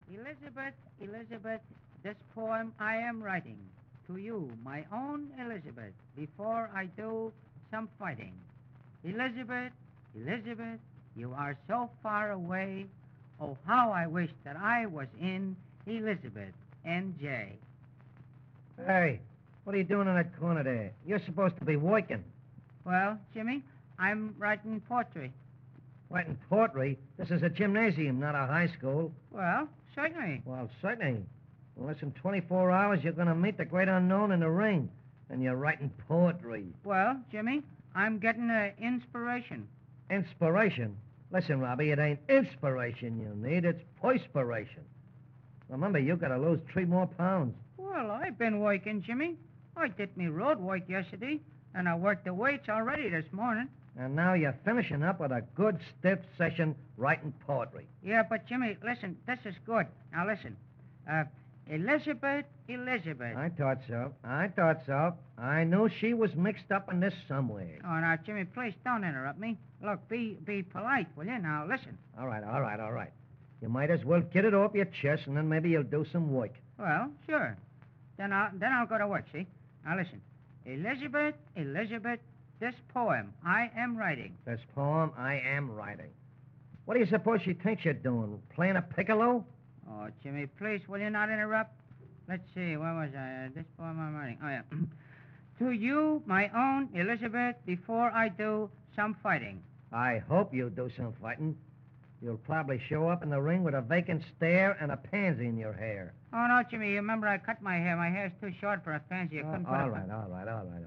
Elizabeth, Elizabeth, this poem I am writing to you, my own Elizabeth, before I do some fighting. Elizabeth, Elizabeth, you are so far away. Oh, how I wish that I was in Elizabeth, N.J. Hey, what are you doing in that corner there? You're supposed to be working. Well, Jimmy, I'm writing poetry. Writing poetry? This is a gymnasium, not a high school. Well, certainly. Well, certainly. In less than 24 hours, you're going to meet the great unknown in the ring. And you're writing poetry. Well, Jimmy, I'm getting inspiration. Inspiration? Listen, Robbie, it ain't inspiration you need. It's perspiration. Remember, you got to lose 3 more pounds. Well, I've been working, Jimmy. I did me road work yesterday, and I worked the weights already this morning. And now you're finishing up with a good, stiff session writing poetry. Yeah, but Jimmy, listen, this is good. Now listen. Elizabeth, Elizabeth. I thought so. I knew she was mixed up in this somewhere. Oh, now, Jimmy, please don't interrupt me. Look, be polite, will you? Now, listen. All right. You might as well get it off your chest, and then maybe you'll do some work. Well, sure. Then I'll go to work, see? Now, listen. Elizabeth, Elizabeth, this poem I am writing. This poem I am writing. What do you suppose she thinks you're doing? Playing a piccolo? Oh, Jimmy, please, will you not interrupt? Let's see, where was I? This poem I'm writing. Oh, yeah. To you, my own Elizabeth, before I do some fighting. I hope you do some fighting. You'll probably show up in the ring with a vacant stare and a pansy in your hair. Oh, no, Jimmy, you remember I cut my hair. My hair's too short for a pansy. I couldn't put all it... right.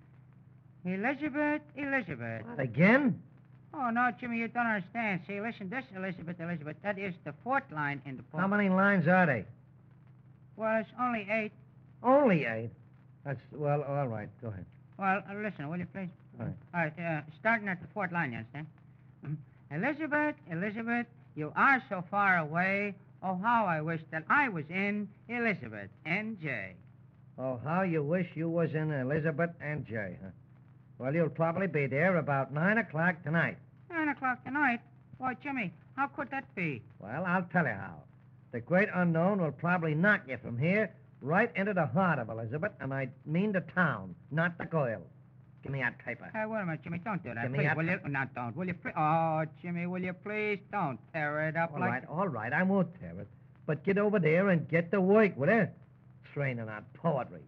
Elizabeth, Elizabeth. What, again? Oh, no, Jimmy, you don't understand. See, listen, this Elizabeth, Elizabeth, that is the 4th line in the poem. How many lines are they? Well, it's only 8. Only 8? That's, well, all right. Go ahead. Well, listen, will you please? All right. All right, starting at the 4th line, you understand? Elizabeth, Elizabeth, you are so far away. Oh, how I wish that I was in Elizabeth, N.J. Oh, how you wish you was in Elizabeth and Jay, huh? Well, you'll probably be there about 9 o'clock tonight. 9 o'clock tonight? Why, Jimmy, how could that be? Well, I'll tell you how. The great unknown will probably knock you from here right into the heart of Elizabeth, and I mean the town, not the girl. Give me that paper. Hey, wait a minute, Jimmy. Don't do that. Give me Please, that will you? No, don't. Will you? Oh, Jimmy, will you please don't tear it up like... All right. I won't tear it. But get over there and get to work, will you? Training on poetry.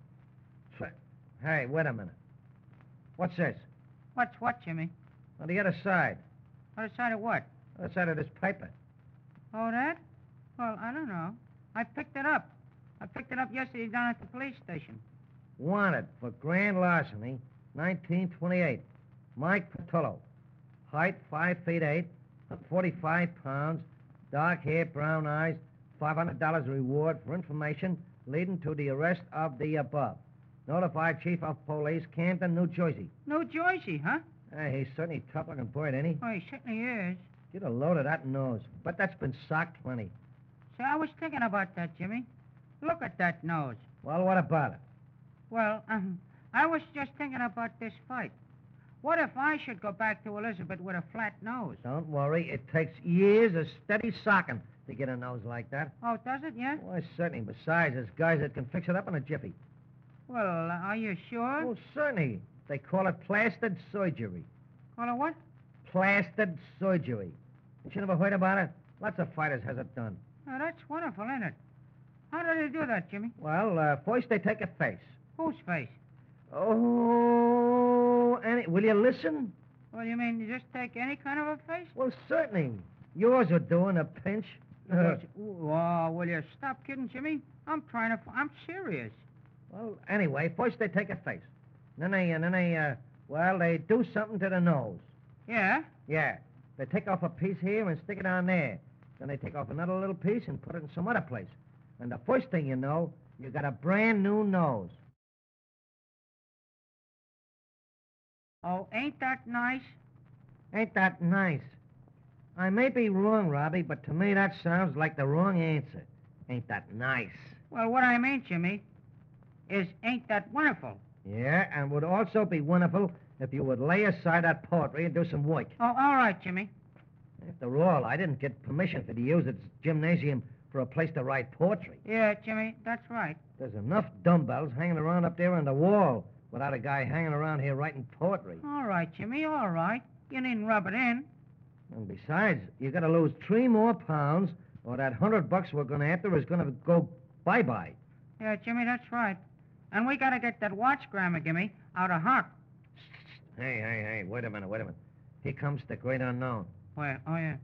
Hey, wait a minute. What's this? What's what, Jimmy? On the other side. Other side of what? Other side of this paper. Oh, that? Well, I don't know. I picked it up. I picked it up yesterday down at the police station. Wanted for grand larceny, 1928. Mike Patullo. Height 5 feet 8, 45 pounds, dark hair, brown eyes, $500 reward for information leading to the arrest of the above. Notified Chief of Police, Camden, New Jersey. New Jersey, huh? Hey, he's certainly a tough-looking boy, ain't he? Oh, he certainly is. Get a load of that nose. But that's been socked plenty. See, I was thinking about that, Jimmy. Look at that nose. Well, what about it? Well, I was just thinking about this fight. What if I should go back to Elizabeth with a flat nose? Don't worry. It takes years of steady socking to get a nose like that. Oh, does it, yeah? Why, certainly. Besides, there's guys that can fix it up in a jiffy. Well, are you sure? Oh, certainly. They call it plastered surgery. Call it what? Plastered surgery. You never heard about it? Lots of fighters has it done. Oh, that's wonderful, isn't it? How do they do that, Jimmy? Well, first they take a face. Whose face? Oh, will you listen? Well, you mean you just take any kind of a face? Well, certainly. Yours are doing a pinch. Oh, will you stop kidding, Jimmy? I'm serious. Well, anyway, first they take a face. Then they do something to the nose. Yeah? Yeah. They take off a piece here and stick it on there. Then they take off another little piece and put it in some other place. And the first thing you know, you got a brand new nose. Oh, ain't that nice? Ain't that nice? I may be wrong, Robbie, but to me that sounds like the wrong answer. Ain't that nice? Well, what I mean, Jimmy, is ain't that wonderful? Yeah, and would also be wonderful if you would lay aside that poetry and do some work. Oh, all right, Jimmy. After all, I didn't get permission to use its gymnasium for a place to write poetry. Yeah, Jimmy, that's right. There's enough dumbbells hanging around up there on the wall without a guy hanging around here writing poetry. All right, Jimmy, all right. You needn't rub it in. And besides, you got to lose 3 more pounds, or that $100 we're going after is going to go bye-bye. Yeah, Jimmy, that's right. And we got to get that watch Grandma gimme out of Huck. Hey, wait a minute. Here comes the great unknown. Where? Oh, yeah.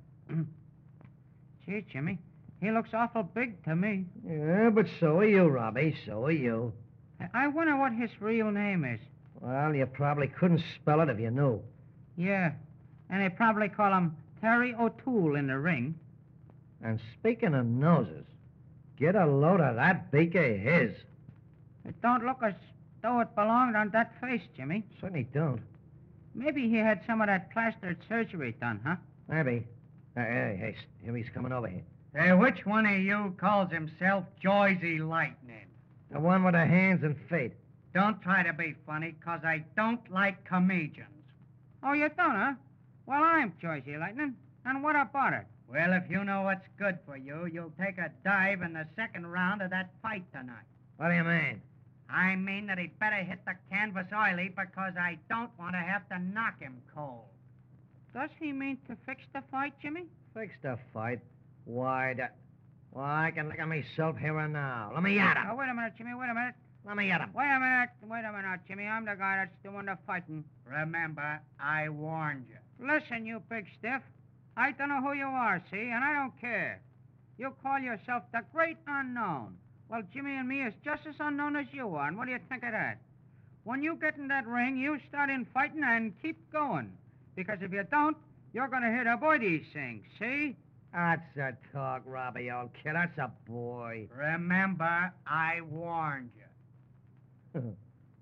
Gee, Jimmy, he looks awful big to me. Yeah, but so are you, Robbie, so are you. I wonder what his real name is. Well, you probably couldn't spell it if you knew. Yeah, and they probably call him Terry O'Toole in the ring. And speaking of noses, get a load of that beak of his. It don't look as though it belonged on that face, Jimmy. Certainly don't. Maybe he had some of that plastered surgery done, huh? Maybe. Hey, here he's coming over here. Hey, which one of you calls himself Joyzy Lightning? The one with the hands and feet. Don't try to be funny, 'cause I don't like comedians. Oh, you don't, huh? Well, I'm Joyzy Lightning. And what about it? Well, if you know what's good for you, you'll take a dive in the second round of that fight tonight. What do you mean? I mean that he'd better hit the canvas early, because I don't want to have to knock him cold. Does he mean to fix the fight, Jimmy? Fix the fight? Why, I can look at myself here and now. Let me at him. Oh, wait a minute, Jimmy, wait a minute. Let me at him. Wait a minute, Jimmy. I'm the guy that's doing the fighting. Remember, I warned you. Listen, you big stiff. I don't know who you are, see, and I don't care. You call yourself the Great Unknown. Well, Jimmy and me is just as unknown as you are, and what do you think of that? When you get in that ring, you start in fighting and keep going. Because if you don't, you're going to hit a boy these things, see? That's a talk, Robbie, old kid. That's a boy. Remember, I warned you.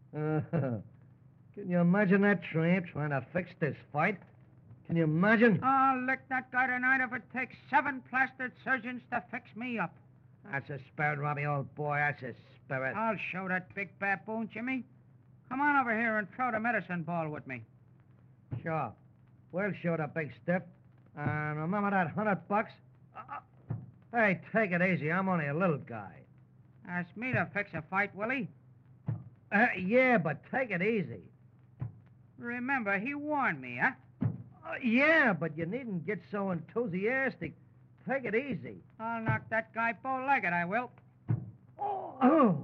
Can you imagine that tramp trying to fix this fight? Can you imagine? I'll lick that guy tonight if it takes 7 plastered surgeons to fix me up. That's a spirit, Robbie, old boy. That's a spirit. I'll show that big baboon, Jimmy. Come on over here and throw the medicine ball with me. Sure. We'll show the big stiff. And remember that $100? Hey, take it easy. I'm only a little guy. Ask me to fix a fight, Willie. Yeah, but take it easy. Remember, he warned me, huh? Yeah, but you needn't get so enthusiastic. Take it easy. I'll knock that guy bow-legged, I will. Oh.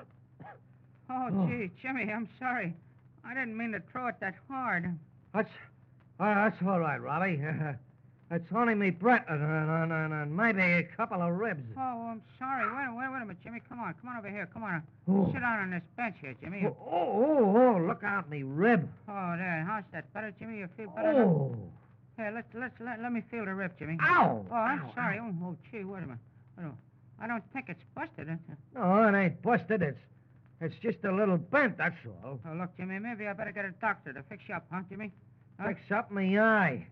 Oh, gee, Jimmy, I'm sorry. I didn't mean to throw it that hard. That's all right, Robbie. It's only me breath and maybe a couple of ribs. Oh, I'm sorry. Wait a minute, Jimmy. Come on over here. Come on. Oh. Sit down on this bench here, Jimmy. Oh, look out, me rib. Oh, there. How's that? Better, Jimmy? You feel better? Oh. Here, let me feel the rib, Jimmy. Ow. Oh, I'm Ow, sorry. ow. Oh, gee, wait a minute. I don't think it's busted. No, it ain't busted. It's just a little bent, that's all. Oh, look, Jimmy, maybe I better get a doctor to fix you up, huh, Jimmy? Huh? Fix up me eye.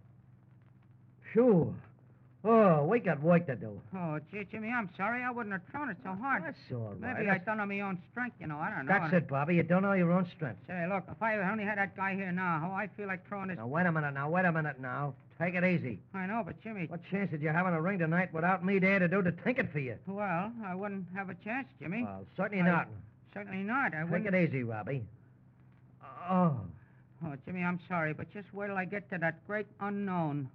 Phew. Oh, we got work to do. Oh, gee, Jimmy, I'm sorry. I wouldn't have thrown it so hard. That's all right. Maybe I don't know my own strength, you know. I don't know. That's it, Bobby. You don't know your own strength. Say, look, if I only had that guy here now, I feel like throwing this... Now, wait a minute now. Take it easy. I know, but Jimmy... What chance did you have in a ring tonight without me there to do the thinking for you? Well, I wouldn't have a chance, Jimmy. Well, certainly not. Certainly not. I Take wouldn't... it easy, Robbie. Oh. Oh, Jimmy, I'm sorry, but just wait till I get to that great unknown.